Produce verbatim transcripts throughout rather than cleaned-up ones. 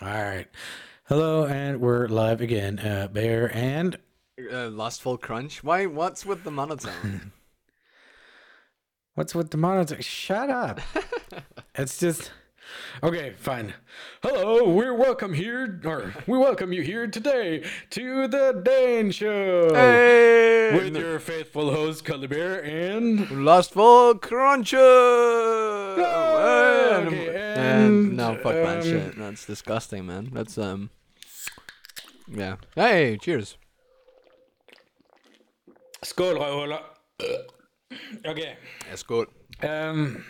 All right. Hello, and we're live again. Uh, Bear and Uh, Lustful Crunch? Why? What's with the monotone? what's with the monitor? Shut up. It's just okay. Fine. Hello, we're welcome here, or we welcome you here today to the Dane Show Hey! with your faithful host Cuddly Bear and Lustful Crunch! oh, And, okay, and and no, fuck that um, shit. That's disgusting, man. That's um, yeah. Hey, cheers. skål, røvhuller. Okay. That's good. Um.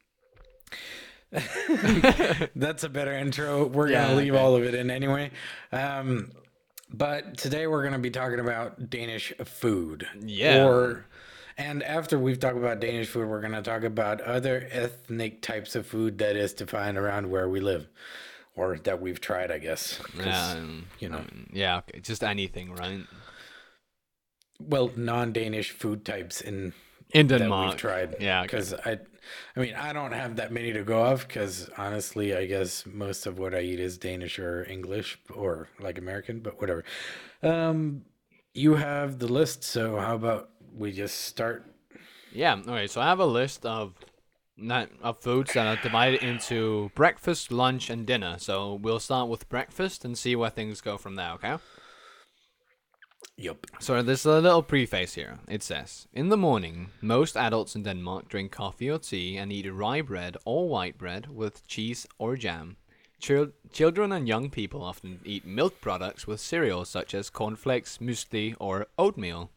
That's a better intro. We're Yeah, gonna leave okay. all of it in anyway. Um, but today we're gonna be talking about Danish food. Yeah. Or, and after we've talked about Danish food, we're gonna talk about other ethnic types of food that is to find around where we live, or that we've tried, I guess. 'Cause, Yeah, um, you know, I mean, yeah. Okay, just anything, right? well, non-Danish food types in In that Denmark. we've tried. Yeah, okay. Because I, I mean, I don't have that many to go off. Because honestly, I guess most of what I eat is Danish or English or like American, but whatever. Um, you have the list, so how about we just start? Yeah. Okay. So I have a list of not of foods that are divided into breakfast, lunch, and dinner. So we'll start with breakfast and see where things go from there. Okay. Yup. So there's a little preface here. It says, in the morning, most adults in Denmark drink coffee or tea and eat rye bread or white bread with cheese or jam. Chil- children and young people often eat milk products with cereal such as cornflakes, muesli, or oatmeal.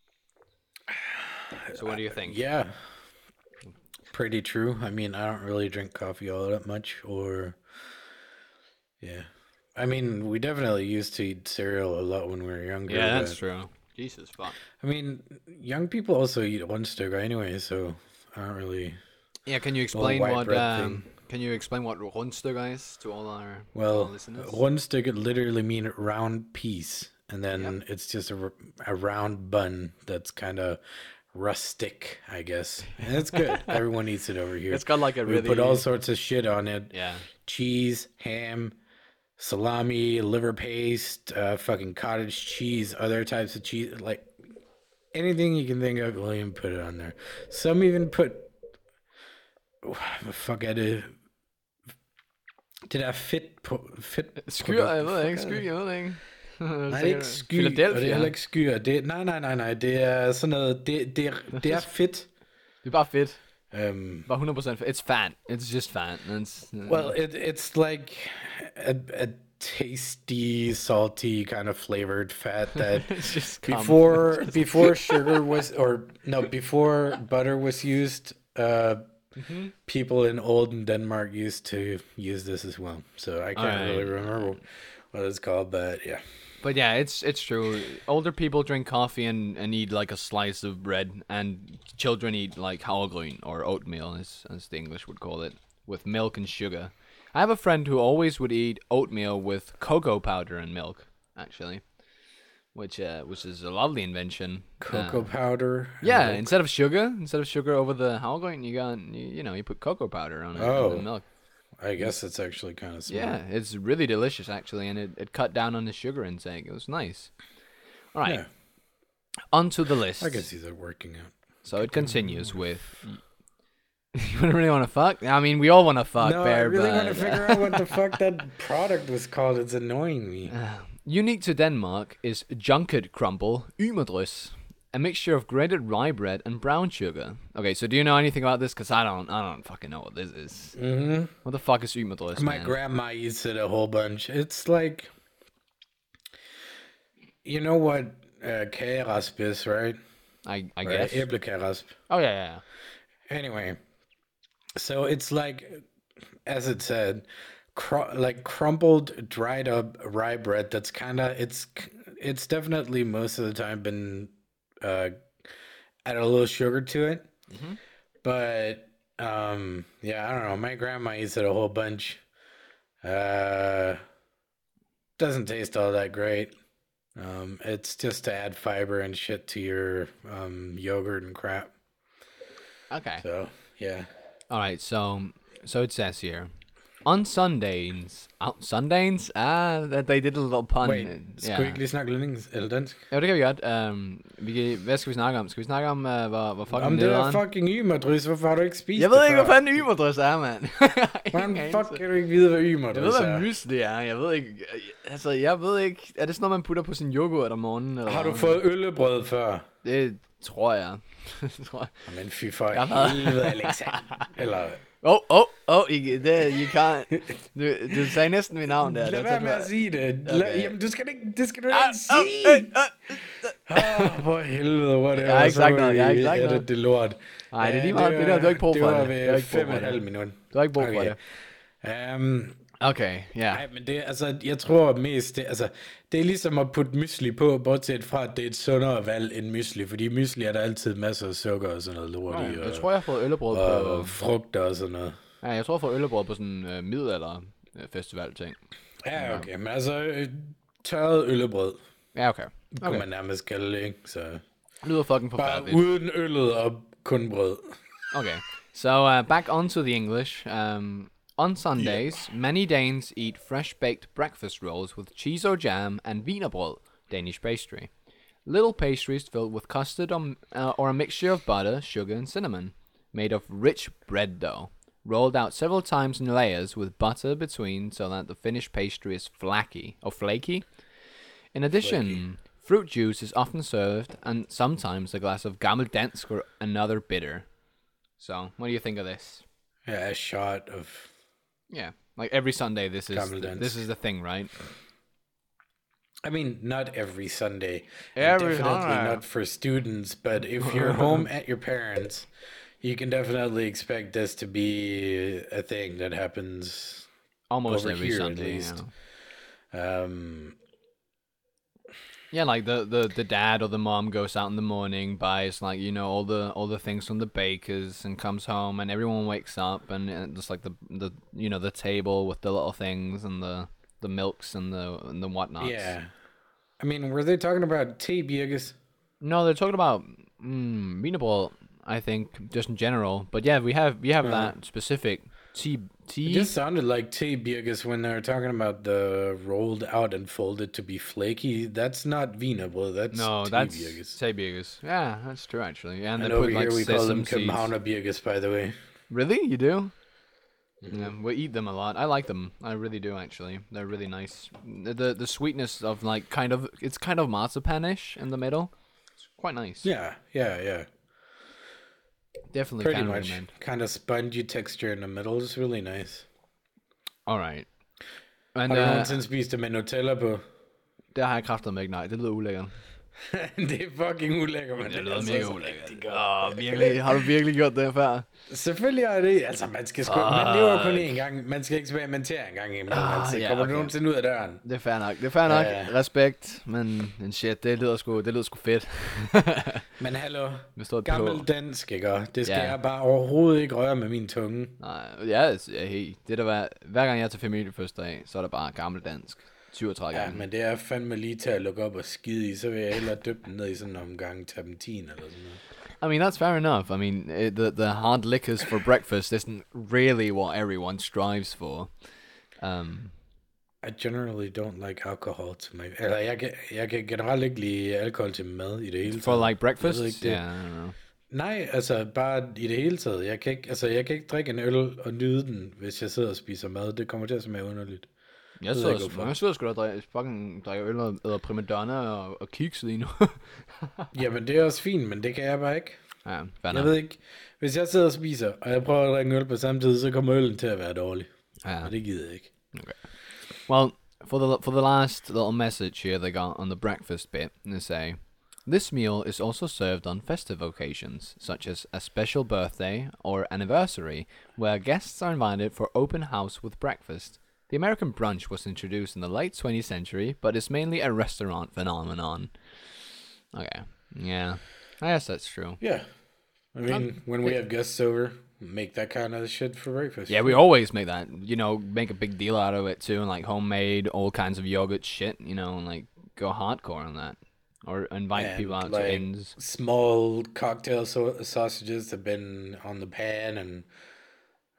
So what do you think? Yeah, pretty true. I mean, I don't really drink coffee all that much, or yeah. I mean, we definitely used to eat cereal a lot when we were younger. Yeah, that's but true. Jesus fuck. I mean, young people also eat one stick anyway, so I don't really. Yeah, can you The whole explain white what bread um thing. can you explain what rundstykker is to all our to our Well, listeners? one stick could literally mean round piece, and Yep. then it's just a, r- a round bun that's kind of rustic, I guess. And it's good. Everyone eats it over here. It's got like a We put all really sorts of shit on it: yeah. cheese, ham, salami, liver paste, uh, fucking cottage cheese, other types of cheese, like anything you can think of. William put it on there. Some even put. Fuck, I did. Det der fedt på fedt Skyr, produkt. jeg ved Fuck ikke, er skyr, det? jeg ved ikke. Nej, det er ikke sky, og det er Philadelphia. heller ikke skyer. Det, nej, nej, nej, nej. Det er sådan noget. Det, det, er, det er fedt. Det er bare fedt. Um, Bare one hundred percent fedt. It's fat. It's just fat. It's, uh, well, it, it's like a, a tasty, salty kind of flavored fat that it's just cum. before before sugar was or no before butter was used. Uh, Mm-hmm. people in olden Denmark used to use this as well. So I can't Alright. really remember what it's called, but yeah. But yeah, it's it's true. Older people drink coffee and, and eat like a slice of bread, and children eat like havregryn or oatmeal, as as the English would call it, with milk and sugar. I have a friend who always would eat oatmeal with cocoa powder and milk, actually, which uh, which is a lovely invention. Cocoa Uh, powder. and yeah, milk. instead of sugar, instead of sugar over the havregryn, you got you, you know you put cocoa powder on it and Oh. then milk. I guess it's actually kind of smart. Yeah, it's really delicious actually, and it, it cut down on the sugar intake. It was nice. All right, Yeah, on to the list. I can see that working out. So it continues with. You really want to fuck? I mean, we all want to fuck, No, Bear, I really but want to figure out what the fuck that product was called. It's annoying me. unique to Denmark is junket crumble, ymedrys, a mixture of grated rye bread and brown sugar. Okay, so do you know anything about this? Cause I don't, I don't fucking know what this is. Mm-hmm. What the fuck is ymedrys, My man? grandma eats it a whole bunch. It's like, you know what uh, kagerasp is, right? I, I Right? guess. Æblekagerasp. Oh yeah, yeah. yeah. Anyway, so it's like, as it said, cr- like crumpled, dried up rye bread. That's kind of it's it's definitely most of the time been uh, added a little sugar to it, Mhm. but um, yeah, I don't know. My grandma eats it a whole bunch. Uh, doesn't taste all that great. Um, it's just to add fiber and shit to your um, yogurt and crap. Okay. So yeah. All right. So, so it says here, On Sundays. Oh, Sundays? Ah, that they did a little pun. Wait, uh, skal vi ikke lige snakke lidt engelsk eller dansk? Jo, det kan vi godt. Um, vi kan, hvad skal vi snakke om? Skal vi snakke om, uh, hvor, hvor fucking Om det nederen? der fucking ymerdrys, hvorfor har du ikke spist Jeg det ved ikke, før? hvad fanden ymerdrys er, mand. Hvordan fuck kan du ikke vide, hvad Jeg ymerdrys ved, er? hvad mysli er. Jeg ved ikke. Altså, jeg ved ikke. Er det sådan noget, man putter på sin yoghurt om morgenen? Eller Har du hvad? fået øllebrød før? Det tror jeg. Det tror jeg. Men fy for Jeg har- helvede, Alexander. Eller... Åh, åh, åh, det, you can't. Du, du sagde næsten mit navn der. Lad Det være var- med at sige det. Lad, Okay. jamen, du skal ikke, det skal du Ah, ikke ah, sige. ah, ah. Åh, for helvede, hvor det Jeg har ikke sagt noget, jeg har ikke sagt det, noget. det lort. Nej, det er lige Ja, meget. Det der, du har ikke brug for det. det. var Du har ved ikke brug fem for og en det. halv minut. Du har ikke brug for Okay. det. Um, Okay, ja. Nej, men det, altså, jeg tror mest, det, altså, det er ligesom at putte mysli på, bortset fra, at det er et sundere valg end mysli, fordi mysli er der altid masser af sukker og sådan noget lort i, og, Jeg tror, jeg har fået øllebrød på... og frugter og sådan noget. Ja, jeg tror, jeg har fået øllebrød på sådan en uh, middelalder-festival-ting. Ja, okay, men altså, øh, tørret øllebrød, Ja, okay. kunne Okay. man nærmest kalde det, ikke? Så Lyder fucking bare forfærdeligt. uden øllet og kun brød. Okay, so uh, back onto the English. Um, on Sundays, many Danes eat fresh-baked breakfast rolls with cheese or jam and wienerbrød, Danish pastry. Little pastries filled with custard or, uh, or a mixture of butter, sugar, and cinnamon, made of rich bread dough, rolled out several times in layers with butter between so that the finished pastry is flaky or flaky. In addition, Flaky. fruit juice is often served, and sometimes a glass of gammeldansk or another bitter. So, what do you think of this? Yeah, a shot of... Yeah, like every Sunday, this is Gammeldansk. this is the thing, right? I mean, not every Sunday. and Every definitely Sunday. not for students, but if you're home at your parents', you can definitely expect this to be a thing that happens. Almost Over every here, at Sunday. least. Yeah. Um, Yeah, like the, the, the dad or the mom goes out in the morning, buys like you know all the all the things from the bakers, and comes home, and everyone wakes up, and, and just like the the you know the table with the little things and the the milks and the and the whatnots. yeah. I mean, were they talking about tea, Birgis? No, they're talking about mm, wienerbrød, I think, just in general. But yeah, we have we have Uh-huh. that specific tea tea. It just sounded like tea, Birgis, when they were talking about the rolled out and folded to be flaky. That's not Wienerbrød, that's no, tea, that's Birgis. Teeburgers. Yeah, that's true actually. Yeah, and And they over put here like we call them sesame seeds. Københavner Birgis, by the way. Really, you do? Yeah, we eat them a lot. I like them. I really do actually. They're really nice. The the, the sweetness of like kind of it's kind of marzipanish in the middle. It's quite nice. Yeah, yeah, yeah. Definitely Pretty can much. recommend. Kind of spongy texture in the middle. It's really nice. All right. And Har du uh, nogensinde spist det med Nutella på? det har jeg kraftedeme ikke, nej. Det lyder ulækkert. Det er fucking ulækkert, men Det det er lyder altså mega også ulækkert. rigtig godt. Åh, virkelig. Har du virkelig gjort det før? Selvfølgelig er det. Altså, man skal sgu, man lever kun én gang. Man skal eksperimentere en gang imellem. Ah, Altså, ja, kommer okay. du nogensinde ud af døren? Det er fair nok. Det er fair nok. Ja, ja. Respekt. Men, men shit, det lyder sgu, det lyder sgu fedt. Men hallo, Med stort gammel P H. dansk, ikke? Og det skal Ja. jeg bare overhovedet ikke røre med min tunge. Nej, ja, ja hey, det der var, hver gang jeg er til familiefødselsdag, så er der bare gammeldansk. syvogtredive Ja, gange. men det er fandme lige til at lukke op og skide i. Så vil jeg hellere dyppe den ned i sådan en omgang terpentin eller sådan noget. I mean, that's fair enough. I mean, it, the the hard liquors for breakfast isn't really what everyone strives for. Um, I generally don't like alcohol to my... Eller jeg kan, jeg kan generelt ikke lide alkohol til mad i det hele taget. for like Jeg breakfast, ved ikke, det- yeah, I don't know. Nej, altså bare i det hele taget. Jeg kan ikke, altså, jeg kan ikke drikke en øl og nyde den, hvis jeg sidder og spiser mad. Det kommer til at smage underligt. Jeg ved sidder, ikke, jeg, hvorfor. jeg sidder sgu da og drikker, fucking drikker øl og æder primadonna og, og kiks lige nu. Jamen, det er også fint, men det kan jeg bare ikke. ja, fair Jeg enough. ved ikke, hvis jeg sidder og spiser, og jeg prøver at drikke en øl på samme tid, så kommer øllen til at være dårlig. Ja. Og det gider jeg ikke. Well, for the for the last little message here they got on the breakfast bit, they say, this meal is also served on festive occasions, such as a special birthday or anniversary, where guests are invited for open house with breakfast. The American brunch was introduced in the late twentieth century, but is mainly a restaurant phenomenon. Okay, yeah, I guess that's true. Yeah. I mean, when we have guests over, make that kind of shit for breakfast. Yeah, we always make that, you know, make a big deal out of it too, and like homemade, all kinds of yogurt shit, you know, and like go hardcore on that. Or invite And, people out like, to inns. Small cocktail so- sausages have been on the pan, and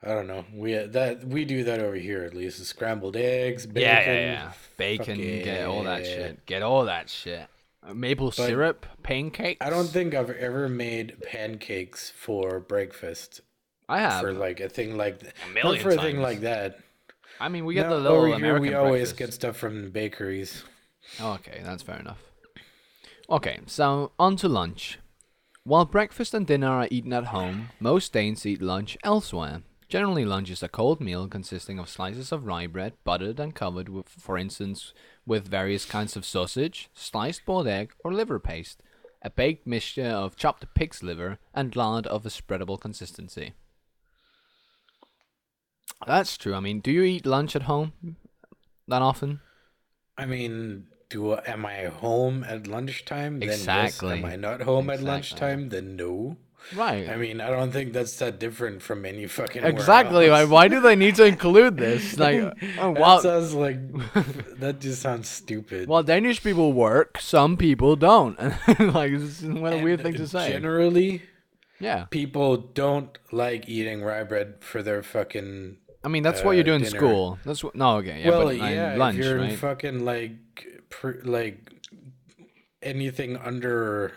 I don't know. We that we do that over here at least. Scrambled eggs, Yeah, yeah, bacon. yeah. Fuck Bacon, get all that yeah. shit. Get all that shit. Uh, Maple But syrup, I don't pancakes. think I've ever made pancakes for breakfast I for have like a thing like th- a not million for a thing like times. that. I mean, we get the No, over little here we American always get breakfast. stuff from the bakeries. Okay, that's fair enough. Okay, so on to lunch. While breakfast and dinner are eaten at home, most Danes eat lunch elsewhere. Generally, lunch is a cold meal consisting of slices of rye bread, buttered and covered with, for instance, with various kinds of sausage, sliced boiled egg, or liver paste, a baked mixture of chopped pig's liver, and lard of a spreadable consistency. That's true. I mean, do you eat lunch at home that often? I mean, do am I home at lunchtime? Then yes. Am Exactly. I not home at Exactly. Yeah. lunchtime? Then no. Right. I mean, I don't think that's that different from any fucking Exactly. Why, warehouse. why do they need to include this? Like, oh, That wow. sounds like that just sounds stupid. Well, Danish people work, some people don't. Like, this is what a And weird thing to say. generally, Yeah. people don't like eating rye bread for their fucking I mean, that's what uh, you do in dinner. school. That's what. No, okay, yeah, Well, but yeah, in lunch, if you're in right? fucking like pr- like anything under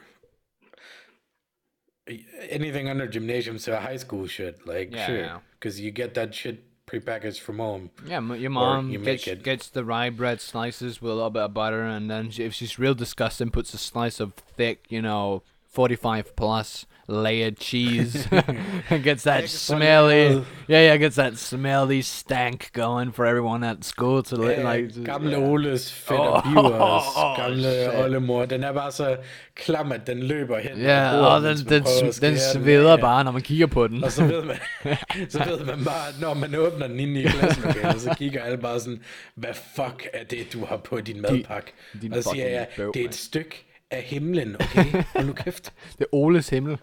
anything under gymnasium, so high school shit, like Yeah, sure, yeah. because you get that shit prepackaged from home, Yeah, m- your or mom you gets make it. gets the rye bread slices with a little bit of butter, and then she, if she's real disgusting, puts a slice of thick, you know, forty-five plus layered cheese, and gets that Extra smelly, little- yeah, yeah, gets that smelly stank going for everyone at school to li- Eh, like. just- gamle yeah. Oles fætter Oh, Bivers, oh, gamle shit. oldemor, den er bare så klam, at den løber hen Ja, over bordet, og den, mens man den, prøver at sm- den skære den sveder af. bare, når man kigger på den. Og så ved man, så ved man bare, at når man åbner den inde i klasselokalet, så kigger alle bare sådan, hvad fuck er det, du har på din madpakke? din Og så siger fucking jeg, bøv, det er mand. et stykke af himlen, okay? Hold nu kæft. Det er Oles himmel.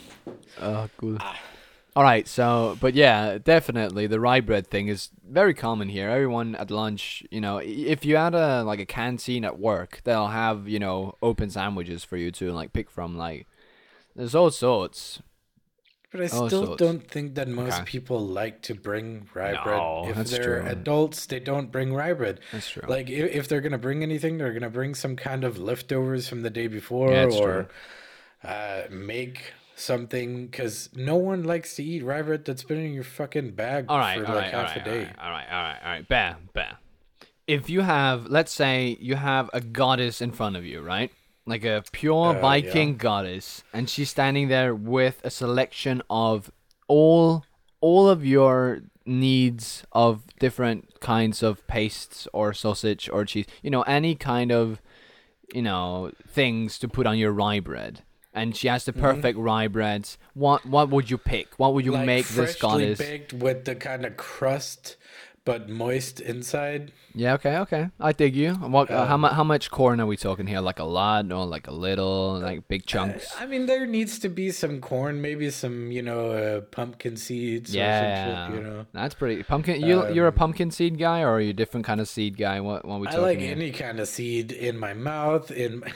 Oh, good. All right, so, but yeah, definitely the rye bread thing is very common here. Everyone at lunch, you know, i- if you had a like a canteen at work, they'll have, you know, open sandwiches for you to like pick from. Like, there's all sorts. But I All still sorts. don't think that most Okay. people like to bring rye No, bread. If that's they're true. adults, they don't bring rye bread. That's true. Like if, if they're gonna bring anything, they're gonna bring some kind of leftovers from the day before, Yeah, it's or true. uh, make something. Because no one likes to eat rye bread that's been in your fucking bag All right, for all like right, all half right, a all day. right, all right, all right, all right. Bear, bear. If you have, let's say, you have a goddess in front of you, right? Like a pure Uh, Viking yeah. goddess, and she's standing there with a selection of all all of your needs of different kinds of pastes or sausage or cheese. You know, any kind of, you know, things to put on your rye bread. And she has the perfect rye breads. What what would you pick? What would you Like make this freshly goddess? baked with the kind of crust, but moist inside. Yeah, okay, okay. I dig you. What? uh, how Um, much? How much corn are we talking here? Like a lot, or like a little, like big chunks? I mean, there needs to be some corn, maybe some, you know, uh, pumpkin seeds or Yeah, some shit, you know. that's pretty pumpkin. You you're a Um, pumpkin seed guy, or are you a different kind of seed guy? What what are we I talking like here? any kind of seed in my mouth. In my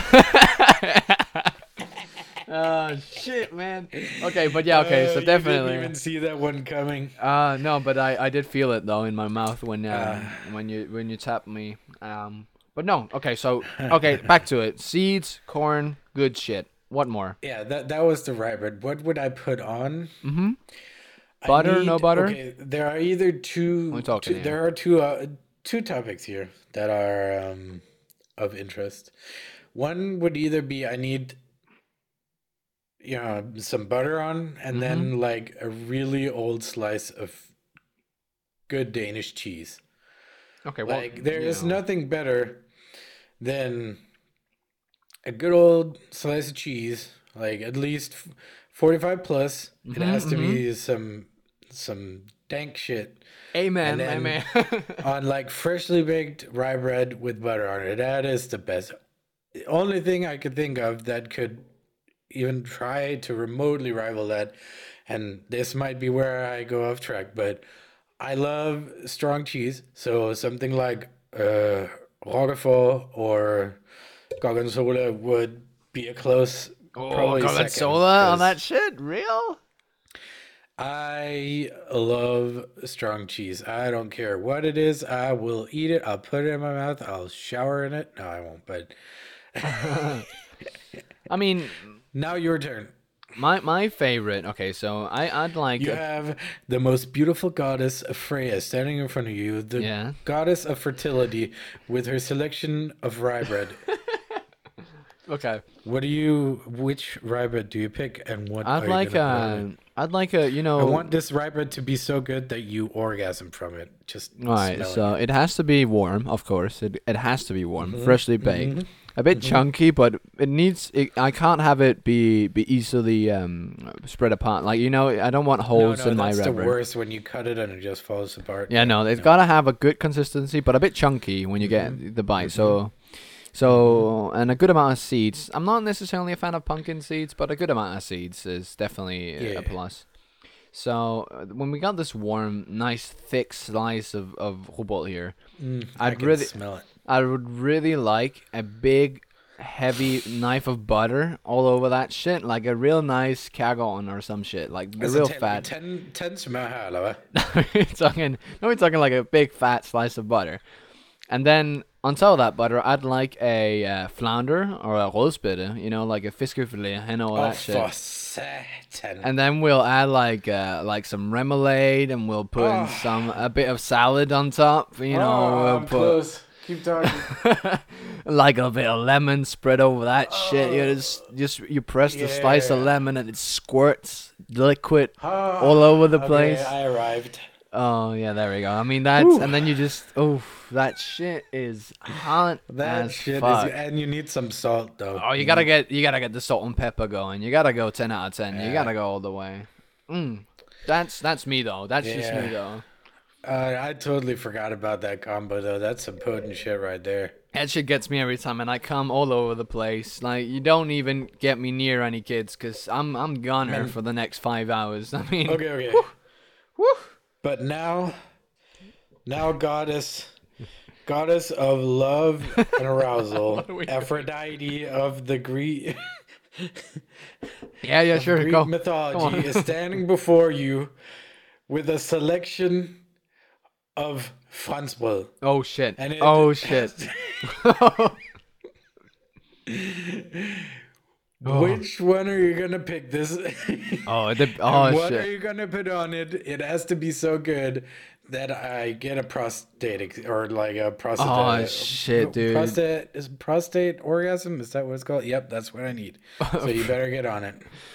Oh shit, man. Okay, but yeah, okay. Uh, So you definitely. didn't even see that one coming. Uh no, but I I did feel it though in my mouth when um, Ah. when you when you tapped me. Um, but no. Okay, so okay, back to it. Seeds, corn, good shit. What more? Yeah, that that was the rye bread. What would I put on? Mm-hmm. I Butter, no butter? Okay, there are either two. We're talking two here. there are two uh, two topics here that are um, of interest. One would either be I need, you know, some butter on, and then Mm-hmm. like a really old slice of good Danish cheese. Okay, well, Like there you is know. nothing better than a good old slice of cheese, like at least f- forty-five plus. It has to be some some dank shit Amen, and then- amen. on like freshly baked rye bread with butter on it. That is the best. The only thing I could think of that could even try to remotely rival that, and this might be where I go off track, but I love strong cheese. So something like uh, Roquefort or Gorgonzola would be a close, Oh, probably second, Gorgonzola on 'cause that shit? Real? I love strong cheese. I don't care what it is. I will eat it. I'll put it in my mouth. I'll shower in it. No, I won't. But I mean, now your turn. my my favorite. Okay, so I I'd like You a, have the most beautiful goddess Freya standing in front of you, the yeah. goddess of fertility, with her selection of rye bread. Okay. What do you? Which rye bread do you pick, and what I'd are you like gonna put on it? a I'd like a you I know. want this rye bread to be so good that you orgasm from it. Just All right, smelling so it. it has to be warm, of course. It it has to be warm, Mm-hmm. freshly baked. A bit chunky, but it needs. It, I can't have it be be easily um spread apart. Like you know, I don't want No, holes no, in my that's the rye bread. worst when you cut it and it just falls apart. Yeah, no, they've no. got to have a good consistency, but a bit chunky when you Mm-hmm. get the bite. So, so and a good amount of seeds. I'm not necessarily a fan of pumpkin seeds, but a good amount of seeds is definitely a- Yeah. a plus. So uh, when we got this warm, nice, thick slice of of robot here, Mm, I I'd can really, smell it. I would really like a big, heavy knife of butter all over that shit, like a real nice kagon or some shit, like the Altså, real taler vi fat. ten, ten smør her, eller hvad? we're talking, no, we're talking like a big fat slice of butter, and then on top of that butter, I'd like a uh, flounder or a rødspætte, you know, like a fiskefilet and all Åh, that shit. for satan. And then we'll add like uh, like some remoulade, and we'll put in Oh. some a bit of salad on top. You know, oh, we'll I'm put close. Keep talking. like a bit of lemon spread over that shit. You just just you press the slice of Yeah. lemon, and it squirts liquid Ah, all over the okay, place. I arrived. Oh yeah, there we go. I mean that's Whew. and then you just oh that shit is hot That as shit fuck. is, and you need some salt though. Oh, you gotta get you gotta get the salt and pepper going. You gotta go ten out of ten. You Yeah. gotta go all the way. Mm. That's that's me though. That's just me Yeah. though. Uh, I totally forgot about that combo though. That's some potent shit right there. That shit gets me every time, and I come all over the place. Like you don't even get me near any kids, cause I'm I'm goner Man. for the next five hours. I mean, Okay, okay. woo. But now, now goddess, goddess of love and arousal, are we doing? Aphrodite of the Greek, yeah, yeah, sure, Greek go. Come mythology on. is standing before you with a selection of franskbrød. Oh shit. And it Oh shit. Which one are you gonna pick? This. Oh, the, And oh what shit. are you gonna put on it? It has to be so good that I get a prostate or like a prostate. Oh, shit, dude. Prostate is prostate orgasm. Is that what it's called? Yep, that's what I need. So you better get on it.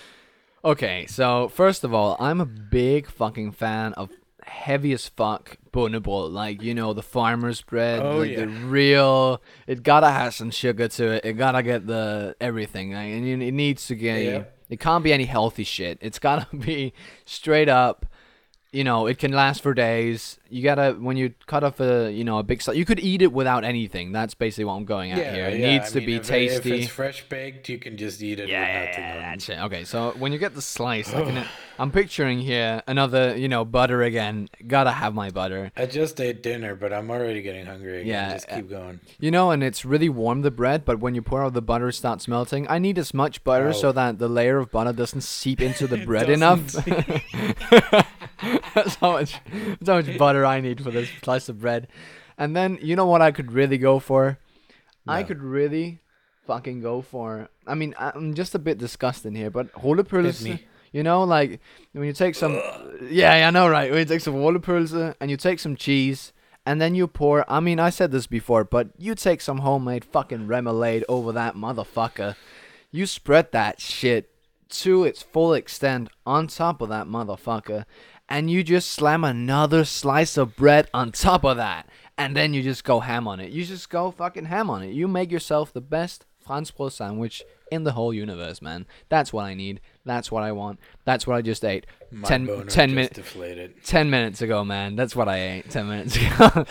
Okay, so first of all, I'm a big fucking fan of heavy as fuck bonnebrød, like you know the farmer's bread, Oh, like yeah. the real. It gotta have some sugar to it. It gotta get the everything, like, and you- it needs to get. Yeah. It can't be any healthy shit. It's gotta be straight up. You know, it can last for days. You gotta when you cut off a you know a big slice. You could eat it without anything. That's basically what I'm going at Yeah, here. It yeah, needs I to mean, be if, tasty. If it's fresh baked, you can just eat it Yeah, with yeah, nothing yeah, on. that's it. Okay, so when you get the slice, I can, I'm picturing here another, you know, butter again. Gotta have my butter. I just ate dinner, but I'm already getting hungry again. Yeah, just keep going. You know, and it's really warm, the bread, but when you pour out the butter, it starts melting. I need as much butter Oh. so that the layer of butter doesn't seep into the It bread doesn't enough. That's how much, that's how much butter I need for this slice of bread. And then, you know what I could really go for? I No. could really fucking go for. I mean, I'm just a bit disgusting here, but Hit rullepølse, me. you know, like when you take some, yeah, yeah, I know, right? When you take some rullepølse and you take some cheese, and then you pour. I mean, I said this before, but you take some homemade fucking remoulade over that motherfucker. You spread that shit to its full extent on top of that motherfucker, and you just slam another slice of bread on top of that, and then you just go ham on it. You just go fucking ham on it. You make yourself the best franskbrød sandwich in the whole universe, man. That's what I need. That's what I want. That's what I just ate. My ten, boner ten just minutes. deflated. Ten minutes ago, man. That's what I ate ten minutes ago.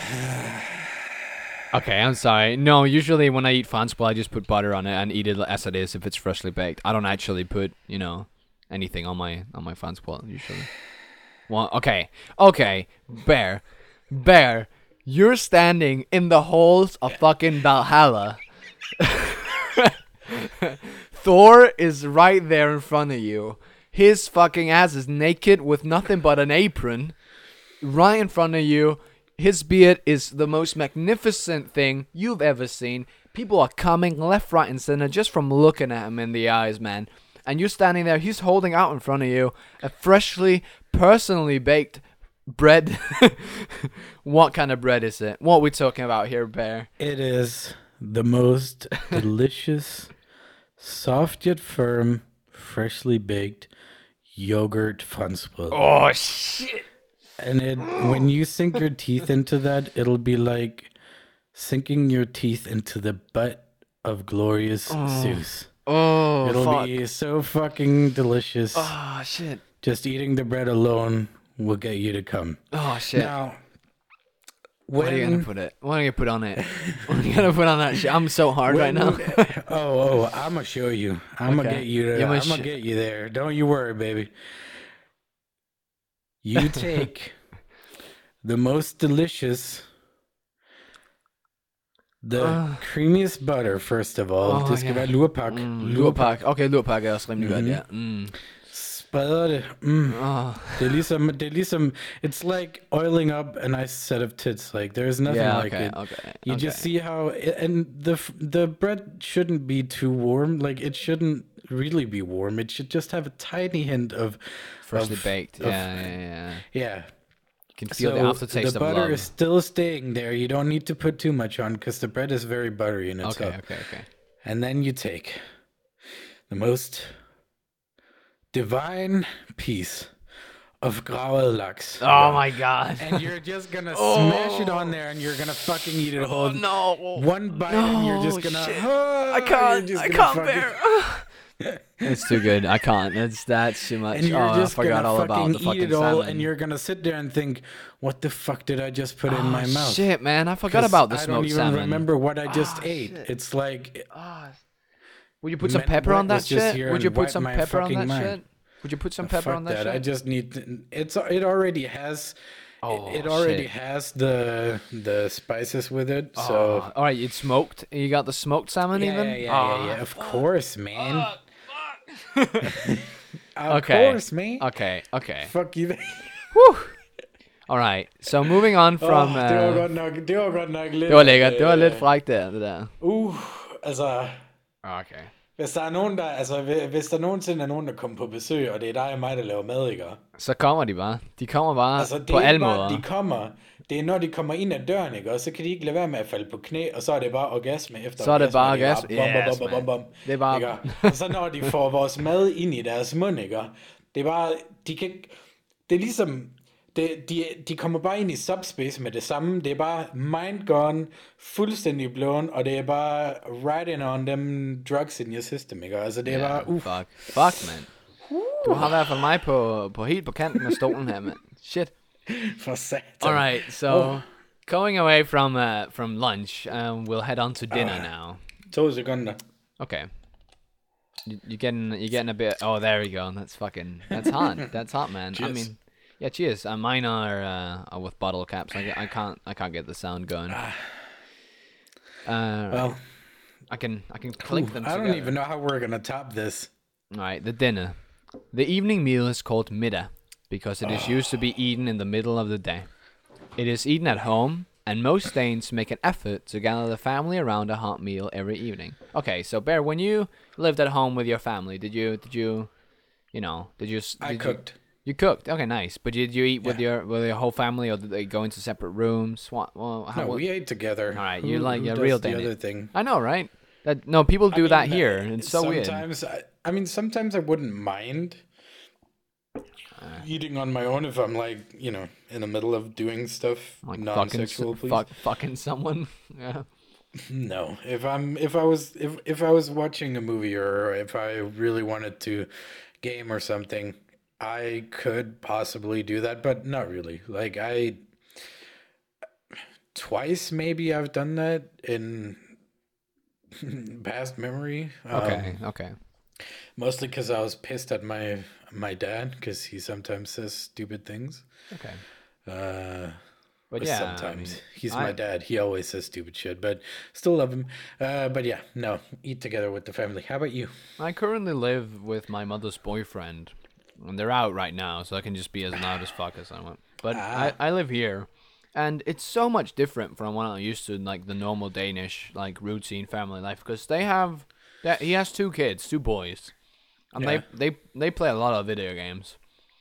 Okay, I'm sorry. No, usually when I eat franskbrød, I just put butter on it and eat it as it is if it's freshly baked. I don't actually put, you know, anything on my on my franskbrød usually. Well, okay, okay, Bear, Bear, you're standing in the halls of fucking Valhalla. Thor is right there in front of you. His fucking ass is naked with nothing but an apron right in front of you. His beard is the most magnificent thing you've ever seen. People are coming left, right, and center just from looking at him in the eyes, man. And you're standing there. He's holding out in front of you a freshly, personally baked bread. What kind of bread is it? What are we talking about here, Bear? It is the most delicious, soft yet firm, freshly baked yogurt funspil. Oh, shit. And it, when you sink your teeth into that, it'll be like sinking your teeth into the butt of Glorious Oh. Zeus. Oh, It'll fuck. be so fucking delicious. Oh, shit. Just eating the bread alone will get you to come. Oh, shit. Now, What are you gonna when put it? What are you gonna put on it? What are you gonna put on that shit? I'm so hard right when- now. oh, oh, I'm gonna show you. I'm gonna Okay. get you. To, You I'm must gonna sh- get you there. Don't you worry, baby. You take the most delicious, the Ah. creamiest butter first of all. Åh, det skal ja. være lurpak. Mm, lurpak. Okay, lurpak er også rimelig godt, ja. Mm. Spreder det. Mm. Oh. Det er ligesom, det er ligesom, it's like oiling up a nice set of tits. Like there's nothing Yeah, like okay, it. okay. You okay. just see how, and the f- the bread shouldn't be too warm. Like it shouldn't really be warm. It should just have a tiny hint of Freshly of- baked. of- Yeah, yeah, yeah. Yeah. You can feel the So aftertaste the of butter love. is still staying there. You don't need to put too much on because the bread is very buttery in itself. Okay, okay, okay. And then you take the most divine piece of gravet laks. Oh my god. And you're just gonna Oh. smash it on there, and you're gonna fucking eat it whole. Oh no. One bite, and you're just No, gonna. shit. "Ah," I can't. you're just I gonna can't fucking- bear. It's too good. I can't. That's that's too much. And you're oh, just I forgot gonna all about fucking the eat fucking it all, salmon. and you're gonna sit there and think, "What the fuck did I just put in my Oh, mouth?" shit, man. I forgot 'Cause about the I don't smoked even salmon. remember what I just Ah, ate. shit. It's like Ah. Would you put some Men- pepper Brett on that was just shit? here Would you and put wiped some my pepper on fucking that mind. shit? Would you put some "Oh, pepper fuck on that, that. shit? I just need. To, it's it already has. Oh, it already shit. has the the spices with it. So Oh, all right, it's smoked. You got the smoked salmon yeah, even? yeah, yeah, Oh, yeah, yeah. Of course, man. of Okay. course, man. Okay, okay. Fuck you. Whew. All right, so moving on from... Åh, det var uh, godt nok, det var godt nok lidt... det var lækkert. Det var øh, lidt frækt der, det der. Uh, altså, Okay. hvis der er nogen, der... Altså, hvi- hvis der nogensinde er nogen, der kommer på besøg, og det er dig og mig, der laver mad, ikke? Så kommer de bare. De kommer bare Altså, det på er alle ikke bare, måder. de kommer... Det er, når de kommer ind ad døren, ikke? Og så kan de ikke lade være med at falde på knæ, og så er det bare orgasme efter Så er det orgasme. bare og orgasme. bom, bom, Yes, bom, bom, bom, bom. Det er bare- Ikke? Og så når de får vores mad ind i deres mund, ikke? Det er bare... De kan ikke... Det er ligesom... Det, de, de kommer bare ind i subspace med det samme. Det er bare mind gone, fuldstændig blown, og det er bare riding on them drugs in your system, ikke? Altså, det er Ja, bare... Uff. fuck. Fuck, man. Du har i hvert fald mig på, på helt på kanten af stolen her, man. Shit. For satan. All right, so Oh. going away from uh, from lunch, um, we'll head on to dinner Ah. now. To sekunder. Okay. You, you getting you getting a bit? Oh, there we go. That's fucking. That's hot. That's hot, man. I Cheers. mean, yeah. Cheers. Uh, mine are uh, are with bottle caps. I, I can't I can't get the sound going. Uh, Well, I can I can click ooh, them. I don't together. even know how we're gonna top this. All right, the dinner. The evening meal is called middag because it is used to be eaten in the middle of the day. It is eaten at home, and most Danes make an effort to gather the family around a hot meal every evening. Okay, so Bear, when you lived at home with your family, did you did you, you know, did you? s- I did you- cooked. You cooked. Okay, nice. But did you eat with Yeah. your with your whole family, or did they go into separate rooms? What? Well, how, No, what- we ate together. All right, Who- you're like who a does real the Danish. other thing. I know, right? That no people do I that mean, here. uh, It's so weird. Sometimes, I, I mean, sometimes I wouldn't mind eating on my own if I'm like, you know, in the middle of doing stuff Like fucking, non-sexual, s- please. fuck, fucking someone. Yeah. No, if I'm, if I was, if if I was watching a movie or if I really wanted to game or something, I could possibly do that, but not really. Like I, twice maybe I've done that in past memory. Um, Okay. okay. Mostly because I was pissed at my my dad because he sometimes says stupid things. Okay. Uh, But but yeah, I sometimes mean, he's I- my dad. He always says stupid shit, but still love him. Uh, but yeah, no, eat together with the family. How about you? I currently live with my mother's boyfriend, and they're out right now, so I can just be as loud as fuck as I want. But Ah. I, I live here, and it's so much different from what I'm used to, like the normal Danish like routine family life, because they have that he has two kids, two boys, and Yeah. they they they play a lot of video games.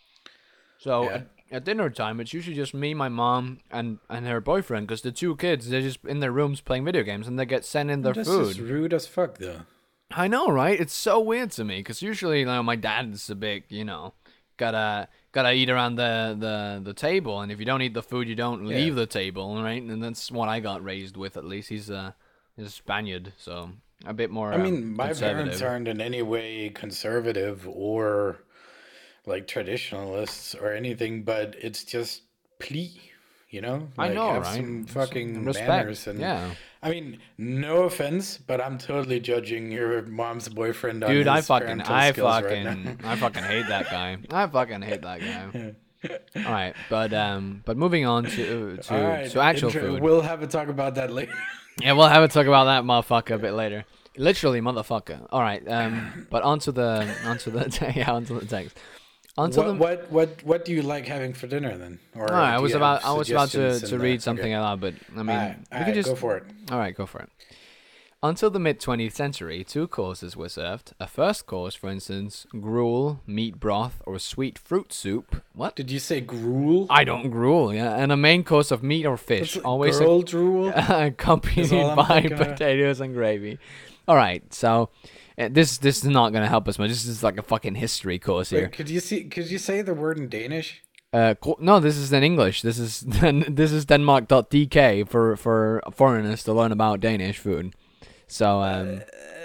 So Yeah. at, at dinner time, it's usually just me, my mom, and and her boyfriend, because the two kids they're just in their rooms playing video games, and they get sent in their That's food. just rude as fuck, though. I know, right? It's so weird to me because usually, you know, my dad's a big, you know, gotta gotta eat around the, the the table, and if you don't eat the food, you don't Yeah. leave the table, right? And that's what I got raised with. At least he's a he's a Spaniard, so a bit more. I mean, um, my parents conservative. aren't in any way conservative or like traditionalists or anything, but it's just plea, you know? I Like, know, have right? some Some fucking respect. manners. And Yeah. I mean, no offense, but I'm totally judging your mom's boyfriend on Dude, I his fucking, parental I skills fucking, right now. I fucking hate that guy. I fucking hate that guy. All right, but um, but moving on to to, All right, to actual intro- food. We'll have a talk about that later. Yeah, we'll have a talk about that motherfucker a bit later. Literally, motherfucker. All right, um, but onto the onto the yeah onto the text. Onto What, the. what what what do you like having for dinner then? Or All right, I do was you about have I was about to, suggestions to in read the- something okay. aloud, but I mean, Alright, we alright, could just go for it. All right, go for it. Until the mid twentieth century, two courses were served. A first course, for instance, gruel, meat broth, or sweet fruit soup. What? Did you say gruel? I don't gruel, yeah. And a main course of meat or fish, It's always girl drool. accompanied is all I'm by thinking of. potatoes and gravy. All right, so uh, this this is not gonna help us much. This is like a fucking history course here. Wait, could you see? Could you say the word in Danish? Uh, co- no, this is in English. This is this is Denmark dot D K for for foreigners to learn about Danish food. So um,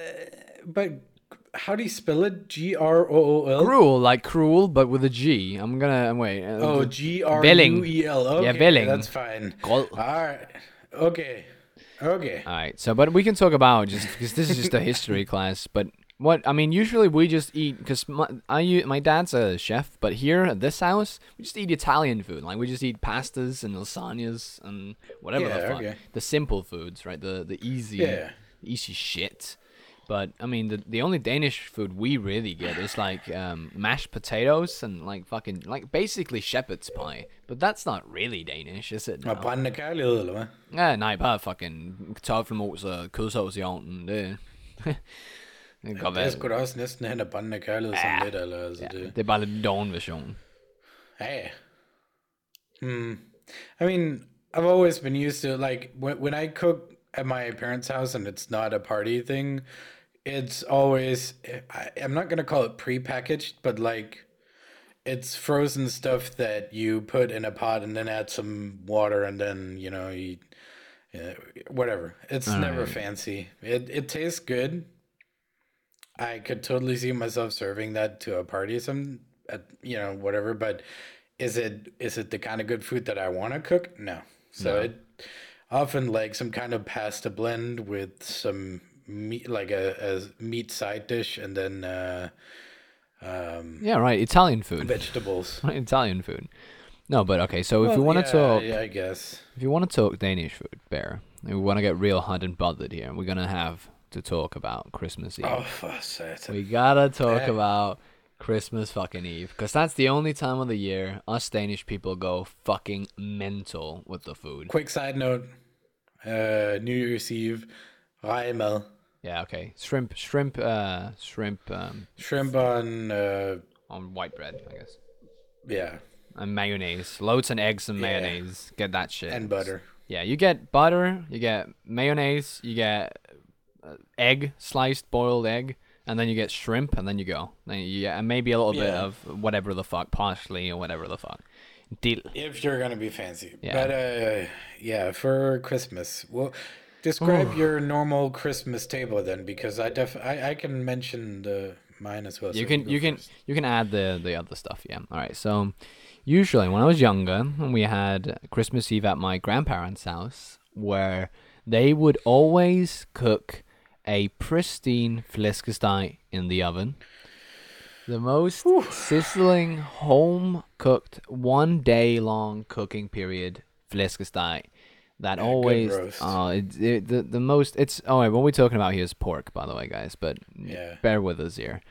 But how do you spell it? G R O O L. gruel like cruel, but with a G. I'm gonna wait. Uh, Oh, G R Velling. U E L. Okay, Yeah, Velling. that's fine. Grul. All right. Okay. Okay. All right, so but we can talk about just because this is just a history class. But what I mean, usually we just eat because my I u- my dad's a chef, but here at this house we just eat Italian food. Like we just eat pastas and lasagnas and whatever the Yeah, fuck, okay. the simple foods, right? The the easy, Yeah. easy shit. But I mean, the the only Danish food we really get is like um, mashed potatoes and like fucking like basically shepherd's pie. But that's not really Danish, is it? Og No. brændende kærlighed, eller hvad? Ja, nej, bare fucking kartoffelmos og kødsovs i ovnen. Det, det kan godt Det er være. sgu da også næsten hen ad brændende kærlighed sådan lidt, eller altså Ja, det. det er bare lidt doven version. Ja, ja. Hmm. I mean, I've always been used to like when when I cook at my parents' house and it's not a party thing, it's always I, I'm not gonna call it prepackaged, but like it's frozen stuff that you put in a pot and then add some water and then you know you yeah, whatever. It's never fancy. It it tastes good. I could totally see myself serving that to a party, some at you know whatever. But is it is it the kind of good food that I want to cook? No. So No. it often like some kind of pasta blend with some meat, like a, a meat side dish, and then uh, um, Yeah, right. Italian food. vegetables. Italian food. No, but okay. So if Well, you want to yeah, talk, yeah, I guess. if you want to talk Danish food, Bear, and we want to get real hot and bothered here, we're gonna have to talk about Christmas Eve. Oh, for satan. We gotta talk Yeah. about Christmas fucking Eve, because that's the only time of the year us Danish people go fucking mental with the food. Quick side note: uh, New Year's Eve, rejemad, Yeah, okay. Shrimp, shrimp, uh, shrimp, um, shrimp on, uh, on white bread, I guess, yeah, and mayonnaise, loads and eggs and Yeah. mayonnaise. Get that shit. and butter. Yeah, you get butter, you get mayonnaise, you get uh, egg, sliced boiled egg, and then you get shrimp, and then you go. Then you get, and maybe a little bit Yeah. of whatever the fuck, parsley or whatever the fuck. Dill. If you're gonna be fancy, Yeah. but uh, yeah, for Christmas, well, describe your normal Christmas table then, because I def I, I can mention the mine as well. You so can go you can first. you can add the the other stuff. Yeah. All right. So usually when I was younger, we had Christmas Eve at my grandparents' house, where they would always cook a pristine flæskesteg in the oven. The most sizzling, home-cooked, one-day-long cooking period flæskesteg. That Yeah, good always, roast. oh, it, it, the the most. It's oh, wait, what we're talking about here is pork, by the way, guys. But Yeah. bear with us here.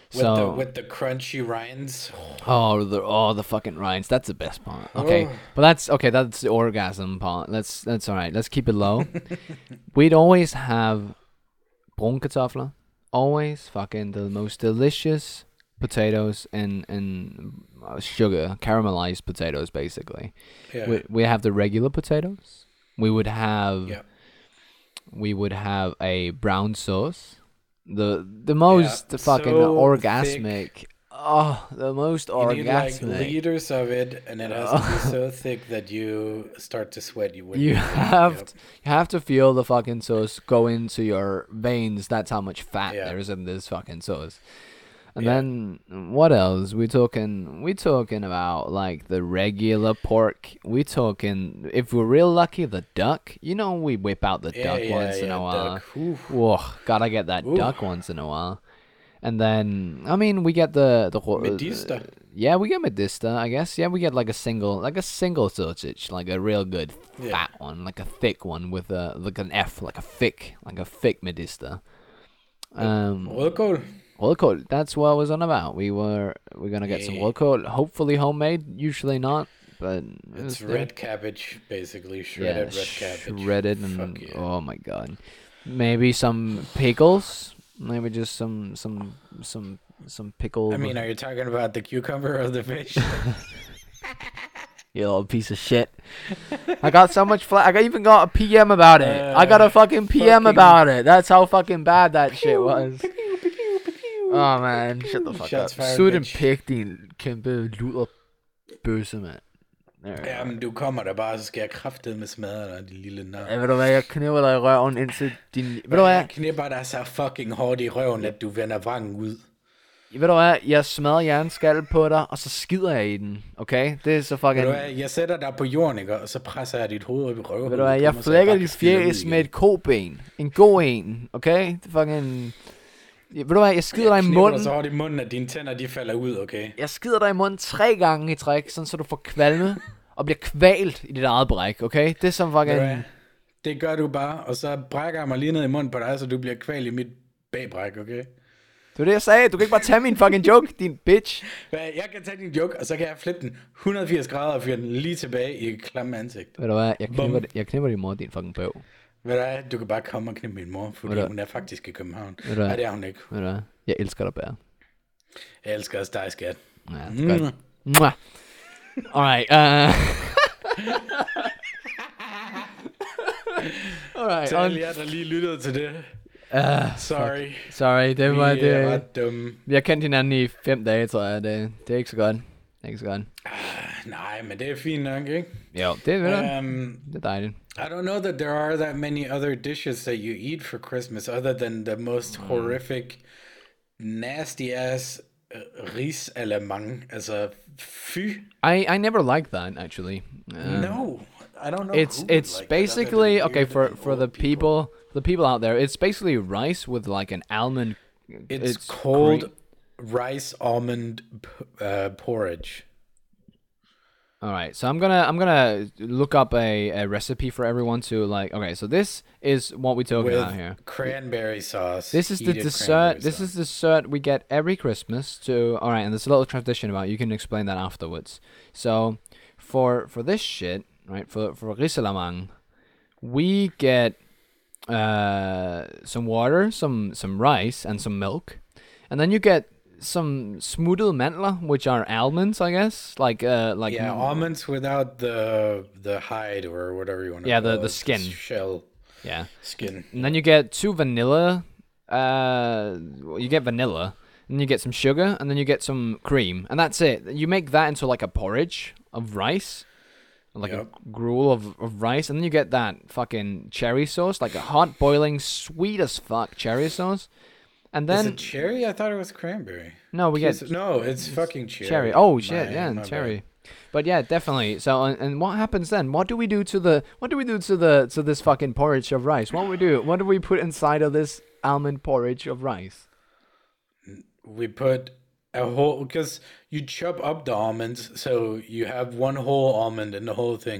With the So with the crunchy rinds. oh the oh the fucking rinds. That's the best part. Okay, Oh. but that's okay. That's the orgasm part. Let's that's all right. Let's keep it low. We'd always have brunkartofler. Always fucking the most delicious potatoes and and uh, sugar caramelized potatoes basically. Yeah. We we have the regular potatoes. We would have Yeah. we would have a brown sauce. The the most Yeah, fucking so orgasmic. Oh, the most You need like orgasmic. liters of it, and it has to be so thick that you start to sweat. You wouldn't You believe. have Yep. to, you have to feel the fucking sauce go into your veins. That's how much fat Yeah. there is in this fucking sauce. And Yeah. then what else? We talking we talking about like the regular pork. We talking if we're real lucky the duck. You know we whip out the Yeah, duck yeah, once in yeah, a while. duck. Oof. Whoa, gotta get that Ooh. duck once in a while. And then I mean we get the the whole- Medister. yeah, we get medista, I guess. Yeah, we get like a single, like a single sausage, like a real good Yeah. fat one, like a thick one with a like an F, like a thick, like a thick medista. Um, Rødkål. rødkål. That's what I was on about. We were we're gonna get some Yeah. rødkål, hopefully homemade. Usually not, but It's there. red cabbage, basically Yeah, shredded red cabbage. shredded and Fuck yeah. oh my god, maybe some pickles. Maybe just some some some some pickle. I mean, are you talking about the cucumber or the fish? You little piece of shit. I got so much fla- I got, even got a P M about it. I got a fucking P M fucking- about it. That's how fucking bad that shit was. Oh man, shut the fuck Shots up. fired, Sut en bitch. pik, din kæmpe luderbøsse, mand. There you Jamen, du kommer der bare, så skal jeg kraftedeme smadre dig, din lille nar. go. Ja, ved du hvad, jeg knipper dig i røven indtil din... Ved du hvad, Jeg knipper dig så fucking hårdt i røven, at du vender vrangen ud. ved du hvad, jeg smadrer jernskallen på dig, og så skider jeg i den, okay? Det er så Ved fucking... du hvad, jeg sætter dig på jorden, ikke? Og så presser jeg dit hoved op i røven. Ved du hvad, jeg flækker dit fjes med et koben. En god en, okay? Det er fucking... Ja, ved du hvad, jeg skider dig i Jeg knipper munden. dig så hårdt i munden, at dine tænder, de falder ud, okay? Jeg skider dig i munden tre gange i træk, sådan så du får kvalme og bliver kvalt i dit eget bræk, okay? Det er som Ved du hvad, fucking... det gør du bare, og så brækker jeg mig lige ned i munden på dig, så du bliver kvalt i mit bagbræk, okay? Det var det, jeg sagde. Du kan ikke bare tage min fucking joke, din bitch. Hvad, jeg kan tage din joke, og så kan jeg flippe den et hundrede og firs grader og fyre den lige tilbage i et klamme ansigt. Ved du hvad, jeg knipper, Bum. jeg knipper din mor, din fucking bøv. Ved du hvad, du kan bare komme og knippe min mor, fordi Ved du- hun er faktisk i København. Ved du hvad? Nej, det er hun ikke. Ved du hvad, jeg elsker dig, Bære. Jeg elsker også dig, skat. Ja, det er godt. Mwah. Alright, uh... Alright, Til on... alle jer, der lige lyttede til det. Uh, Sorry. sorry, det var Vi er det. ret dumme. Vi har kendt hinanden i fem dage, tror jeg. Det, det er ikke så godt. Det er ikke så godt. Nej, men det er fint nok, ikke? Jo, det ved du. Um, Det er dejligt. I don't know that there are that many other dishes that you eat for Christmas other than the most horrific, nasty ass uh, ris alamang. Altså, fy. I, I never liked that, actually. Um, No, I don't know. It's who would it's like that other basically than okay weird for and for the old people the people out there. It's basically rice with like an almond. It's, cold green- rice almond p- uh, porridge. All right, so I'm gonna I'm gonna look up a, a recipe for everyone to like. Okay, so this is what we're talking With about here. cranberry sauce. This is the heated dessert. cranberry This sauce. is the dessert we get every Christmas. To all right, and there's a little tradition about it. You can explain that afterwards. So, for for this shit, right? For for risalamang, we get uh some water, some some rice, and some milk, and then you get some smoothie mandler, which are almonds, I guess, like uh like yeah, almonds without the the hide or whatever you want to Yeah, call the- it, the skin. shell yeah. skin. And then you get two vanilla. Uh, well, you get vanilla, and you get some sugar, and then you get some cream, and that's it. You make that into like a porridge of rice, like Yep. a gruel of, of rice, and then you get that fucking cherry sauce, like a hot boiling sweet as fuck cherry sauce, and Is then it cherry? I thought it was cranberry. no, we get Yes, no, it's fucking cherry. cherry. Oh shit, My- yeah, my cherry. bad. But yeah, definitely. So and, and what happens then? What do we do to the what do we do to the to this fucking porridge of rice? What do we do? What do we put inside of this almond porridge of rice? We put a whole, because you chop up the almonds, so you have one whole almond in the whole thing.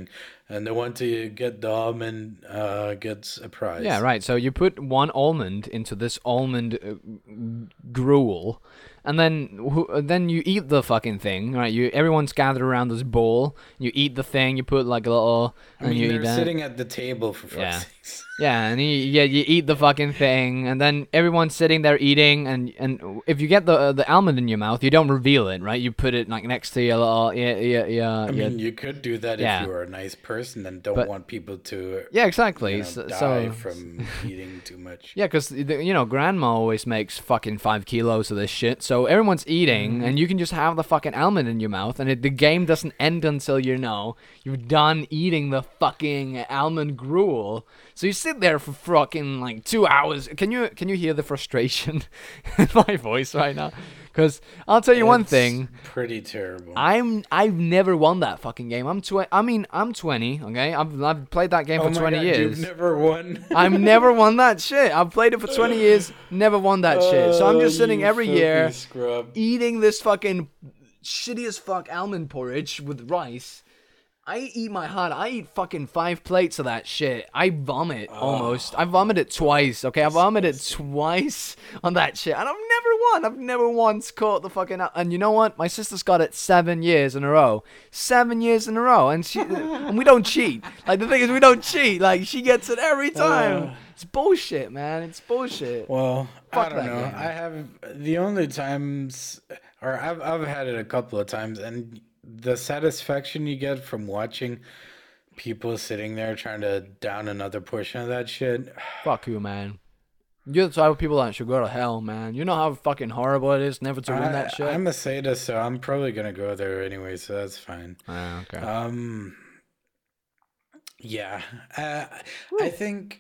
and the one to get the almond uh, gets a prize. Yeah, right. So you put one almond into this almond uh, gruel, and then who, then you eat the fucking thing, right? You everyone's gathered around this bowl. You eat the thing. You put like a little, I and mean, you they're eat that. sitting at the table for fuck's Yeah. sakes. Yeah, and you, yeah, you eat the fucking thing, and then everyone's sitting there eating, and, and if you get the uh, the almond in your mouth, you don't reveal it, right? You put it like next to your little, yeah, yeah, yeah. I yeah. mean, you could do that Yeah. if you are a nice person and don't But- want people to Yeah, exactly. you know, so, die so from eating too much. yeah, because you know, grandma always makes fucking five kilos of this shit. So everyone's eating, Mm-hmm. and you can just have the fucking almond in your mouth, and it, the game doesn't end until you know you're done eating the fucking almond gruel. So you sit there for fucking like two hours. Can you can you hear the frustration in my voice right now? Because I'll tell you one It's thing. pretty terrible. I'm I've never won that fucking game. I'm tw- I mean I'm twenty. Okay, I've I've played that game oh for my twenty God, years. You've never won. I've never won that shit. I've played it for twenty years, never won that shit. So I'm just Oh, sitting you every filthy year Scrub. eating this fucking shitty as fuck almond porridge with rice. I eat my heart. I eat fucking five plates of that shit. I vomit almost. I vomited twice. Okay, I vomited twice on that shit, and I've never won. I've never once caught the fucking. al- And you know what? My sister's got it seven years in a row. Seven years in a row, and she and we don't cheat. Like the thing is, we don't cheat. Like she gets it every time. Uh. It's bullshit, man. It's bullshit. Well, Fuck I don't that know. game. I have the only times, or I've I've had it a couple of times, and the satisfaction you get from watching people sitting there trying to down another portion of that shit. Fuck you, man. You're the type of people that should go to hell, man. You know how fucking horrible it is never to win I, that shit. I'm a sadist, so I'm probably gonna go there anyway, so that's fine. Ah, okay. Um, yeah, uh, I think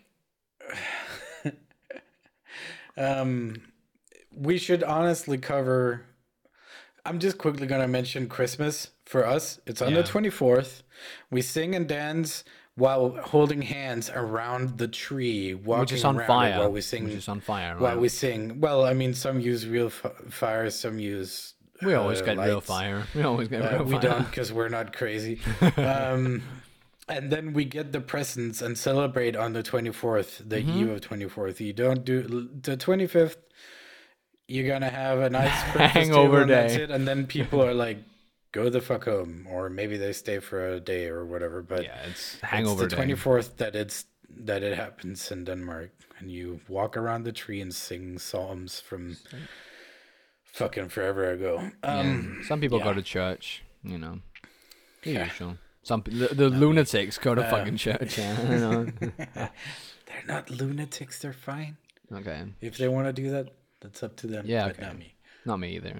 um, we should honestly cover. I'm just quickly gonna mention Christmas for us. It's on Yeah. the twenty-fourth. We sing and dance while holding hands around the tree, walking Which is on around it fire. while we sing. Which is on fire. While Right? we sing, well, I mean, some use real f- fire, some use. We always uh, get real lights. fire. We always get Uh, real we fire. don't because we're not crazy. Um, and then we get the presents and celebrate on the twenty-fourth, the Mm-hmm. eve of twenty-fourth. You don't do the twenty-fifth. You're gonna have a nice breakfast Hangover table and that's day. it. And then people are like, "Go the fuck home," or maybe they stay for a day or whatever. But Yeah, it's hangover it's the day. twenty-fourth that it's that it happens in Denmark, and you walk around the tree and sing psalms from fucking forever ago. Um, Yeah. Some people yeah. go to church, you know. The Yeah. usual. Some pe- the, the lunatics go to Uh, fucking church. Yeah, you know. They're not lunatics. They're fine. Okay. If they want to do that, that's up to them. Yeah, but okay. not me. Not me either.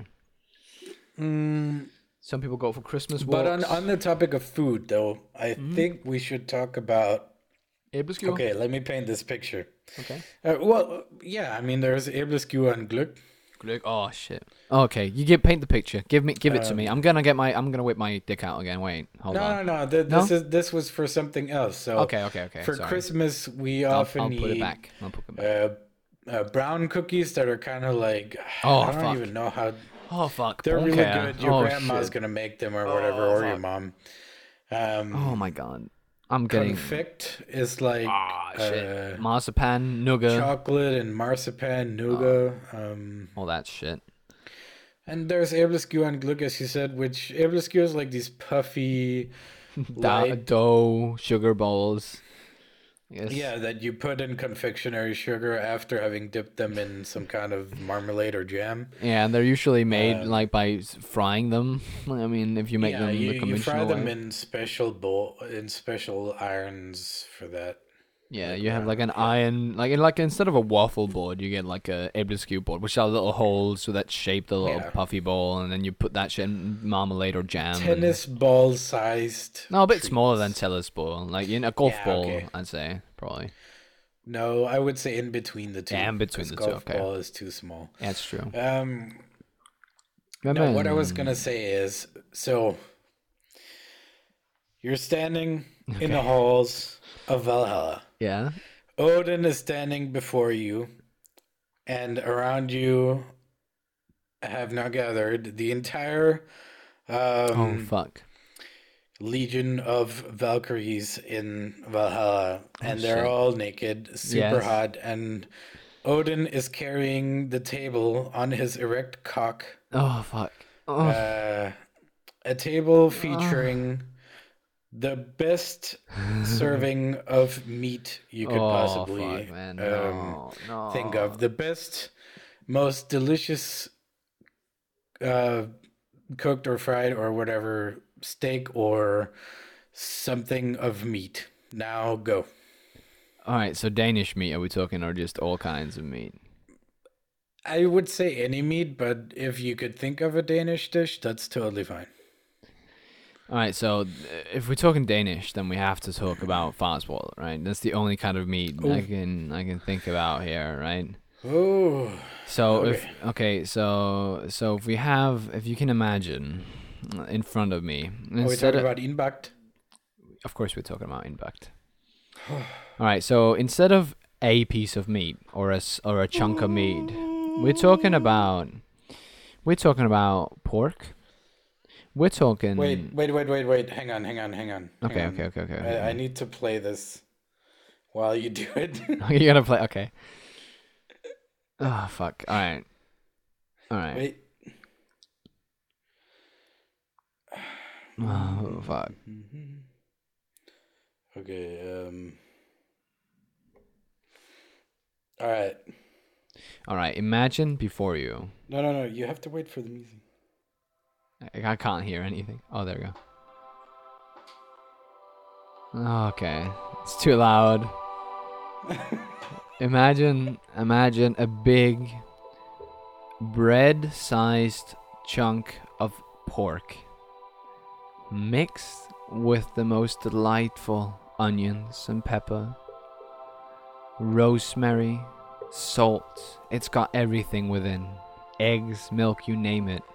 Mm, Some people go for Christmas but on, walks. on the topic of food, though, I Mm-hmm. think we should talk about. Ebleskew? Okay, let me paint this picture. Okay. Uh, well, yeah, I mean, there's Ebleskew and Glück. Glück. Oh shit. Okay, you get paint the picture. Give me, give it to me. Um, I'm gonna get my, I'm gonna whip my dick out again. Wait, hold No, on. no, no. Th- this No? is this was for something else. So Okay, okay, okay. for sorry. Christmas, we I'll, often I'll put it eat back. I'll put it back. uh, uh, brown cookies that are kind of like Oh, I don't fuck. even know how Oh fuck. they're bone really care. good. Your oh, grandma's shit. gonna make them or whatever, or your fuck. mom. Um, Oh my god. I'm getting. Confect is like Ah shit. uh, Marzipan, nougat, chocolate and marzipan, nougat. Um, all that shit. and there's Ebleskew and Glück, as you said, which Ebleskew is like these puffy, Da- light, dough, sugar balls. Yes. yeah, that you put in confectionery sugar after having dipped them in some kind of marmalade or jam. Yeah, and they're usually made Um, like by s- frying them. I mean, if you make yeah, them you, the you conventional fry them way. in special bowl in special irons for that. Yeah, like you have like an around, yeah. iron, like like instead of a waffle board, you get like a Ebleskew board, which have little holes so that shape the little Yeah. puffy ball, and then you put that shit in marmalade or jam. and- Tennis ball sized. No, a bit smaller than tennis ball, like in a golf Yeah, ball, okay. I'd say probably. No, I would say in between the two. Yeah, in between 'cause the two, golf okay. ball is too small. Yeah, it's true. Um, Yeah, no, what I was man. gonna say is, so you're standing in the halls of Valhalla. Yeah. Odin is standing before you, and around you have now gathered the entire Oh um, fuck. legion of Valkyries in Valhalla, Oh and they're shit. all naked, super Yes. hot, and Odin is carrying the table on his erect cock. Oh fuck. Oh. Uh, a table Oh. featuring the best serving of meat you could Oh fuck, possibly man. um, No. think of. No. The best, most delicious uh, cooked or fried or whatever steak or something of meat. Now go. All right. So Danish meat, are we talking, or just all kinds of meat? I would say any meat, but if you could think of a Danish dish, that's totally fine. All right. So uh, if we're talking Danish, then we have to talk about Farswalder, right? That's the only kind of meat I Oh, can I can think about here, right? oh, So if okay. okay, so so if we have, if you can imagine, uh, in front of me, Are we instead talking of, about inbakt? of course we're talking about impact. All right, so instead of a piece of meat or a s- or a chunk of meat, we're talking about we're talking about pork. We're Wait, talking. wait, wait, wait, wait. Hang on, hang on, hang on, hang Okay, okay, on. okay, okay, I, I okay. need to play this while you do it. You're gonna play. Okay. Oh fuck. All right. All right. Wait. Oh fuck. Okay, um. All right. All right. Imagine before you. No, no, no. You have to wait for the music. I, I can't hear anything. Oh, there we go. Okay, it's too loud. Imagine, imagine a big bread-sized chunk of pork mixed with the most delightful onions and pepper, rosemary, salt. It's got everything within. Eggs, milk, you name it.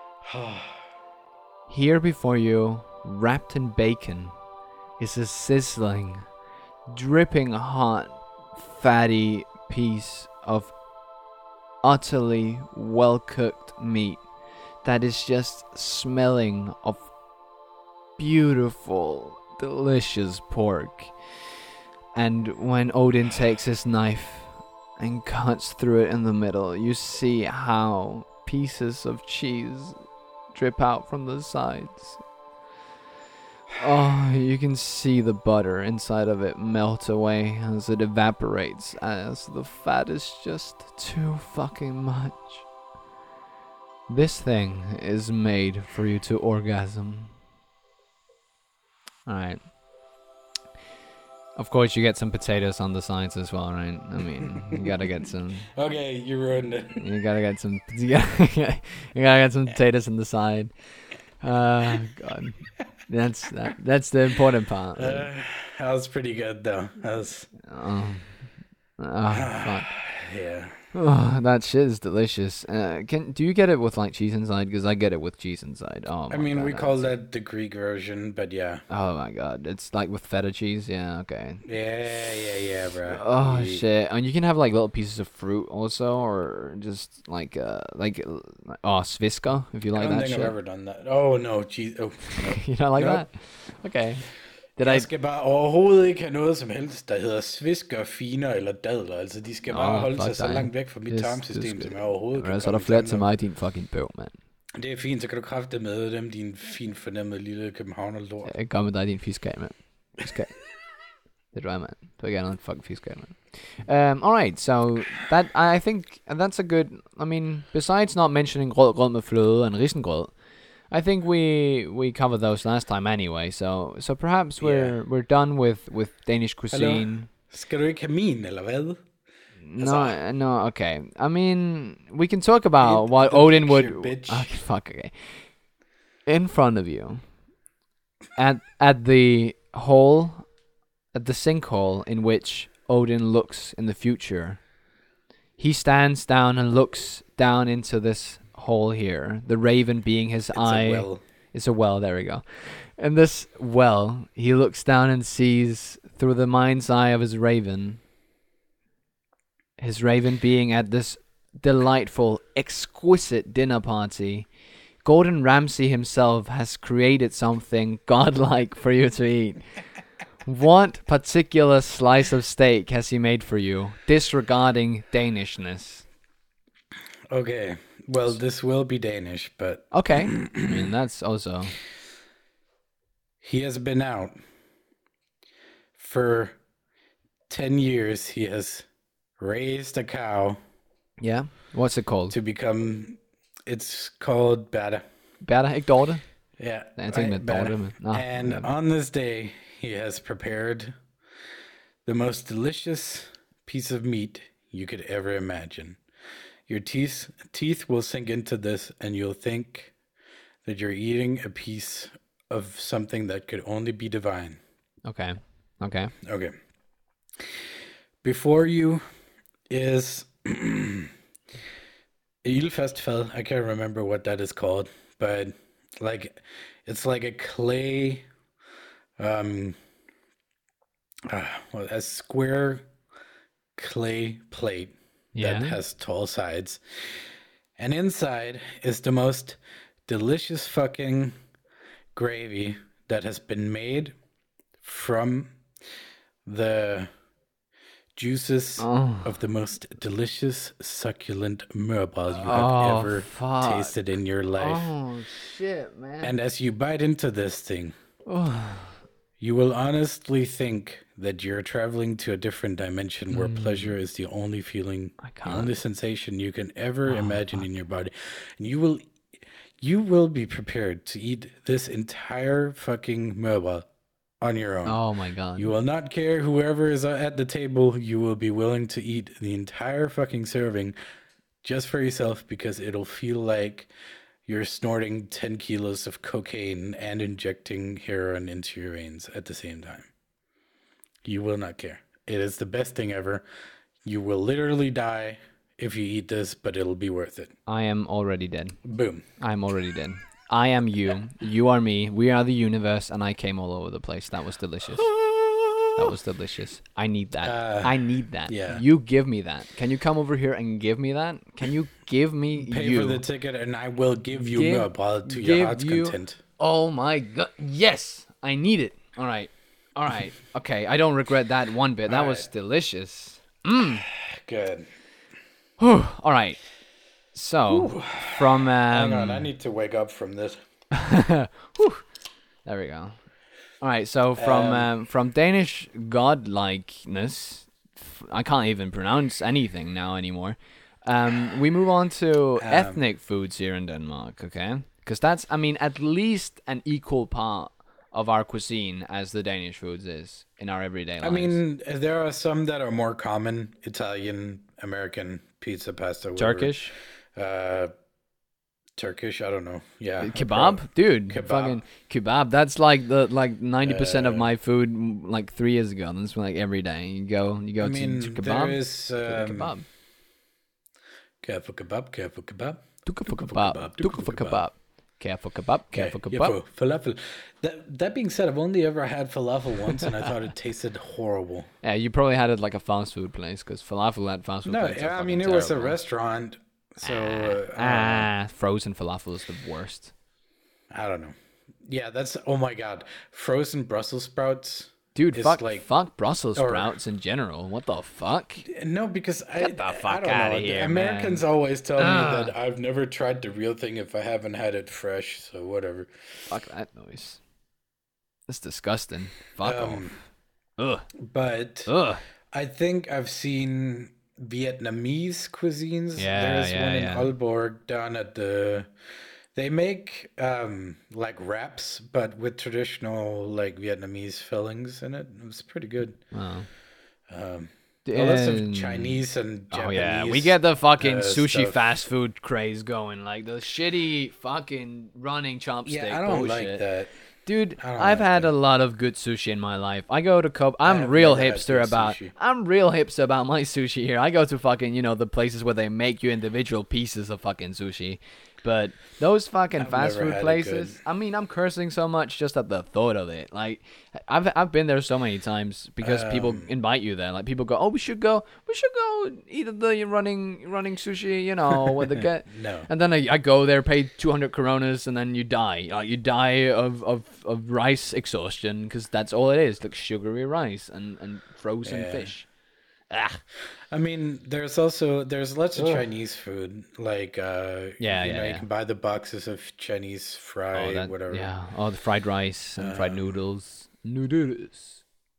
Here before you, wrapped in bacon, is a sizzling, dripping hot, fatty piece of utterly well cooked meat that is just smelling of beautiful, delicious pork. And when Odin takes his knife and cuts through it in the middle, you see how pieces of cheese drip out from the sides. Oh, you can see the butter inside of it melt away as it evaporates, as the fat is just too fucking much. This thing is made for you to orgasm. Alright. Of course, you get some potatoes on the sides as well, right? I mean, you gotta get some. Okay, you ruined it. You gotta get some. You gotta, you gotta get some potatoes on the side. Uh, God. That's that, that's the important part. Right? Uh, that was pretty good, though. That was. Oh, oh fuck. Yeah. Oh, that shit is delicious. Uh, can do you get it with like cheese inside? Because I get it with cheese inside. Oh I my mean, god. we call that's- that the Greek version, but yeah. Oh my god, it's like with feta cheese. Yeah, okay. Yeah, yeah, yeah, bro. Oh You- shit, and you can have like little pieces of fruit also, or just like uh like uh, oh sviska if you I like don't that think shit. I've ever done that. Oh, no, geez. Oh, no. You don't like Nope. that? Okay. Did Jeg I? skal bare overhovedet ikke have noget som helst, der hedder svisker, finer eller dadler. Altså, de skal bare Åh, holde sig fuck så dig. langt væk fra mit Det- tarmsystem, det som skal- jeg overhovedet kan Ellers er der komme i flere tanke til om. mig, din fucking bøv, mand. Det er fint, så kan du kræfte med dem, din fin fornemmede lille københavner lort. Jeg går med dig, din fiskal, mand. Fiskal. Det tror jeg, mand. Du er gerne en fucking fiskal, mand. Um, alright, so that I think that's a good. I mean, besides not mentioning rød grød med fløde and risengrød, I think we we covered those last time anyway. So so perhaps we're Yeah. we're done with with Danish cuisine. Skal du ikke have min, eller hvad? No, no, okay. I mean, we can talk about Paint what the Odin would. picture, bitch. Okay, fuck. Okay. In front of you, at at the hole, at the sinkhole in which Odin looks in the future, he stands down and looks down into this hole here. The raven being his It's eye. a well. It's a well. There we go. And this well, he looks down and sees through the mind's eye of his raven. His raven being at this delightful, exquisite dinner party, Gordon Ramsay himself has created something godlike for you to eat. What particular slice of steak has he made for you, disregarding Danishness? Okay, well, this will be Danish, but Okay, I mean, that's also... he has been out for ten years. He has raised a cow Yeah? What's it called? to become, it's called Bada. Bærer, ikke Dorte? Yeah. Jeg tænkte med Bada. Dorte, men... Nå, And ja. on this day, he has prepared the most delicious piece of meat you could ever imagine. Your teeth teeth will sink into this, and you'll think that you're eating a piece of something that could only be divine. Okay, okay. Okay. Before you is Ildfastfad. I can't remember what that is called, but like it's like a clay, um, uh, well, a square clay plate Yeah. that has tall sides, and inside is the most delicious fucking gravy that has been made from the juices Oh. of the most delicious, succulent mørbræd you have Oh, ever fuck. tasted in your life. Oh, shit, man. And as you bite into this thing, Oh. you will honestly think that you're traveling to a different dimension where pleasure is the only feeling, I the can't. only sensation you can ever imagine in your body. And you will you will be prepared to eat this entire fucking mørbræd on your own. Oh, my God. You will not care whoever is at the table. You will be willing to eat the entire fucking serving just for yourself because it'll feel like you're snorting ten kilos of cocaine and injecting heroin into your veins at the same time. You will not care. It is the best thing ever. You will literally die if you eat this, but it'll be worth it. I am already dead. Boom. I am already dead. I am you. You are me. We are the universe, and I came all over the place. That was delicious. That was delicious. I need that. Uh, I need that. yeah. You give me that. Can you come over here and give me that? Can you give me Pay you? for the ticket and I will give you Give- mørbræd to your give heart's you- content. Oh my god. Yes. I need it. All right. All right. Okay. I don't regret that one bit. That All was right. delicious. Good. Whew. All right. So, from um Hang on, I need to wake up from this. Whew. There we go. All right, so from Um, um, from Danish godlikeness, f- I can't even pronounce anything now anymore. Um, we move on to ethnic foods here in Denmark, okay? Because that's, I mean, at least an equal part of our cuisine as the Danish foods is in our everyday lives. I mean, there are some that are more common: Italian, American, pizza, pasta, whatever. Turkish, uh, Turkish. I don't know. Yeah, kebab, dude, Kebab. fucking kebab. That's like the like ninety percent of my food mm, like three years ago. That's like every day. You go, you go I mean, to, to there kebab. is go to um, kebab. Careful kebab, careful kebab. Tukka for Tukka for kebab. kebab, Tukka tukka for for kebab. Care for kebab. Care for Yeah, kebab. for falafel. That that being said, I've only ever had falafel once, and I thought it tasted horrible. Yeah, you probably had it like a fast food place because falafel at fast food No, places. are I fucking mean it was a terrible. restaurant, so uh, Ah, frozen falafel is the worst. I don't know. Yeah, that's oh my god, frozen Brussels sprouts. Dude, It's fuck, like- fuck Brussels or- sprouts in general. What the fuck? No, because I, Get the I fuck don't outta know. here, Americans man. always tell Ugh. me that I've never tried the real thing if I haven't had it fresh. So whatever. Fuck that noise. That's disgusting. Fuck Um, off. Ugh. but Ugh. I think I've seen Vietnamese cuisines. Yeah, There's yeah, one in yeah. Aalborg down at the. They make um, like wraps, but with traditional like Vietnamese fillings in it. It was pretty good. Oh. Um, lots of Um, Chinese and Japanese. Oh yeah, we get the fucking uh, sushi stuff. fast food craze going, like the shitty fucking running chopstick Yeah, I don't bullshit. like that. Dude, I don't I've like had that. a lot of good sushi in my life. I go to Cope. I'm have real never had hipster good about. sushi. I'm real hipster about my sushi here. I go to fucking, you know, the places where they make you individual pieces of fucking sushi, But those fucking I've fast never food had a places, good- I mean, I'm cursing so much just at the thought of it. Like, I've I've been there so many times because people Um, invite you there. Like, people go, "Oh, we should go, we should go eat at the running running sushi," you know, with the get. No. And then I, I go there, pay two hundred coronas, and then you die. Like, you die of, of, of rice exhaustion because that's all it is, like sugary rice and, and frozen Yeah. fish. Ah, I mean, there's also there's lots of Ugh. Chinese food. Like, uh, Yeah, you yeah, know, you yeah. can buy the boxes of Chinese fry, oh, that, whatever. yeah. Oh, the fried rice and fried Um, noodles. Noodles.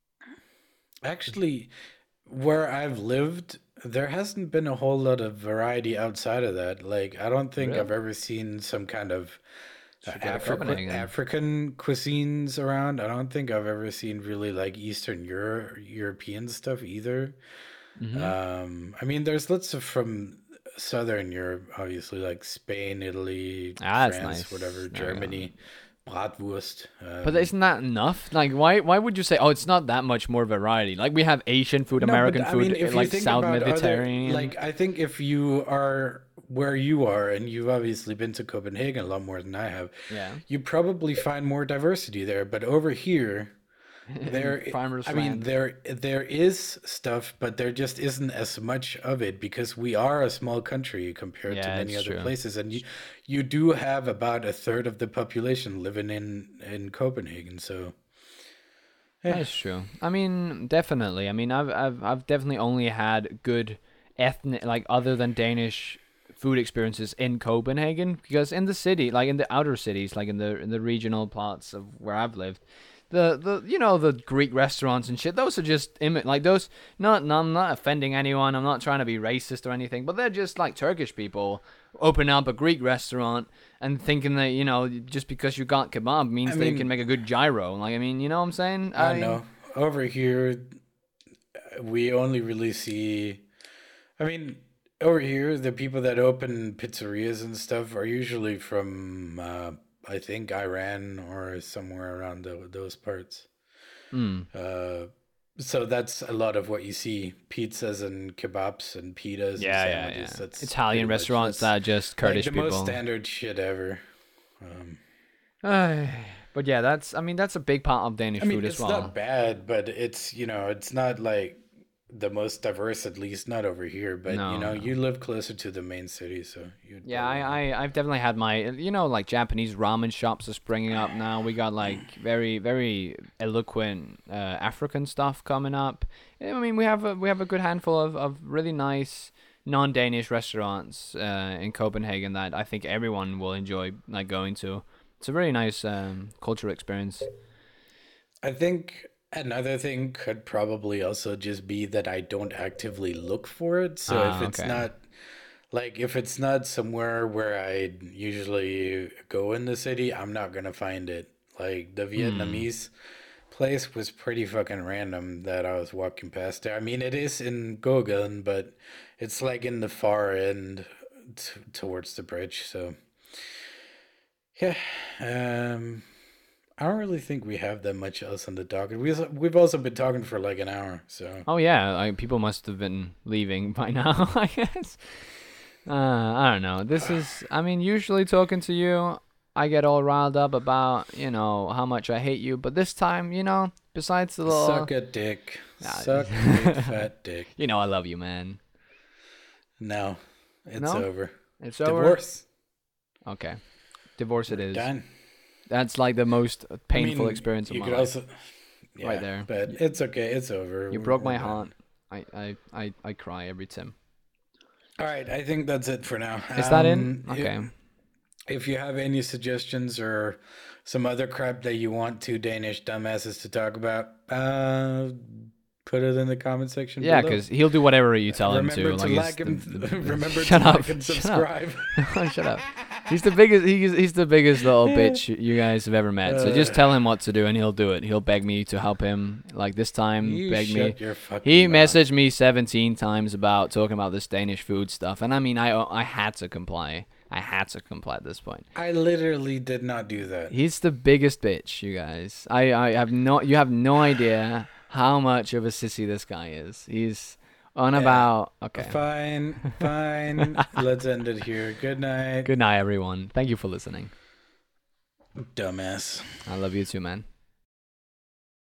Actually, where I've lived, there hasn't been a whole lot of variety outside of that. Like, I don't think I've Really? ever seen some kind of uh, Should go to African Copenhagen. African cuisines around. I don't think I've ever seen really like Eastern Euro European stuff either. Mm-hmm. Um, I mean, there's lots of from Southern Europe, obviously, like Spain, Italy, Ah, that's France, nice. whatever, There we go. Germany, Bratwurst. But Um, isn't that enough? Like, why why would you say, oh, it's not that much more variety? Like, we have Asian food, No, but American I food, mean, if you like think South about other, Mediterranean. like, I think if you are where you are, and you've obviously been to Copenhagen a lot more than I have, yeah. you probably find more diversity there. But over here, there, Farmers I mean, land. there there is stuff, but there just isn't as much of it because we are a small country compared to Yeah, many it's other true. places, and you you do have about a third of the population living in in Copenhagen. So, eh, That's true. I mean, definitely. I mean, I've I've I've definitely only had good ethnic, like other than Danish food experiences in Copenhagen, because in the city, like in the outer cities, like in the in the regional parts of where I've lived, the the you know the Greek restaurants and shit, those are just imi- like those. Not, no, I'm not offending anyone. I'm not trying to be racist or anything, but they're just like Turkish people opening up a Greek restaurant and thinking that, you know, just because you got kebab means I that you mean, can make a good gyro. Like, I mean, you know what I'm saying? I I don't mean, know. Over here, we only really see. I mean, over here, the people that open pizzerias and stuff are usually from, uh, I think, Iran or somewhere around tho- those parts. mm, Uh, so that's a lot of what you see: pizzas and kebabs and pitas and yeah, yeah, sandwiches. yeah. That's Italian pretty much restaurants that's that are just like Kurdish the most people. standard shit ever. Um, Ay, but yeah, that's, I mean, that's a big part of Danish I mean, food as it's well. not bad, but it's, you know, it's not like the most diverse, at least not over here. But, you No, know, no. you live closer to the main city, so you'd Yeah, probably know. I, I, I've definitely had my, you know, like Japanese ramen shops are springing up now. We got like very, very eloquent uh, African stuff coming up. I mean, we have a, we have a good handful of, of really nice non-Danish restaurants uh, in Copenhagen that I think everyone will enjoy, like going to. It's a really nice um, cultural experience. I think another thing could probably also just be that I don't actively look for it. So if Ah, it's okay. not like if it's not somewhere where I usually go in the city, I'm not gonna find it. Like the Hmm. Vietnamese place was pretty fucking random that I was walking past there. I mean, it is in Gogan, but it's like in the far end t towards the bridge. So yeah, um, I don't really think we have that much else on the docket. We we've also been talking for like an hour, so Oh yeah, I, people must have been leaving by now, I guess. Uh, I don't know. This is, I mean, usually talking to you, I get all riled up about, you know, how much I hate you. But this time, you know, besides the little, suck a dick, Nah, suck a big fat dick. you know, I love you, man. No, it's No, over. it's over. Divorce. Okay, divorce it We're is. done. That's like the most I painful mean, experience of you my could life. also, yeah, Right there. but You, it's okay. It's over. you We're, broke we're my done. heart. I, I, I, I cry every time. All right, I think that's it for now. Is that in? Um, i- Okay. If you have any suggestions or some other crap that you want two Danish dumbasses to talk about, uh, put it in the comment section Yeah, below. because he'll do whatever you tell him Remember to. to Like, he's like the, and the, the- remember shut to up. like and Shut up. subscribe. Shut up. He's the biggest. He's he's the biggest little bitch you guys have ever met. So just Uh. tell him what to do, and he'll do it. He'll beg me to help him. Like this time, You beg me. shut your fucking He mouth. messaged me seventeen times about talking about this Danish food stuff, and I mean, I I had to comply. I had to comply at this point. I literally did not do that. He's the biggest bitch, you guys. I I have no. You have no idea how much of a sissy this guy is. He's On Yeah. about okay. Fine, fine. Let's end it here. Good night. Good night, everyone. Thank you for listening. Dumbass. I love you too, man.